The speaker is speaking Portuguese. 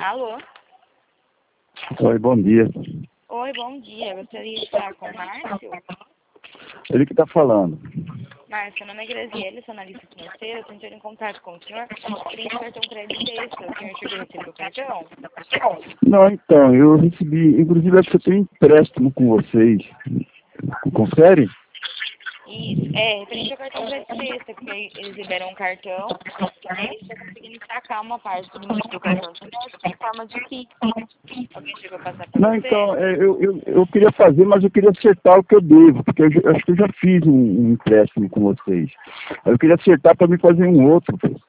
Alô? Oi, bom dia. Oi, bom dia. Gostaria de falar com o Márcio? Ele que está falando. Márcio, meu nome é Graziele, sou analista financeira. Eu estou entrando em contato com o senhor. Queria um cartão crédito extra. O senhor chegou a receber o cartão? Não, então, eu recebi, inclusive acho que eu tenho empréstimo com vocês. Confere? Isso. Referente ao cartão crédito extra, porque eles liberam um cartão e aí está conseguindo sacar uma parte do limite do cartão de crédito em forma de Pix. Alguém chegou a passar para Não, você? então, eu queria fazer, mas eu queria acertar o que eu devo, porque acho que eu já fiz um empréstimo com vocês. Eu queria acertar para me fazer um outro.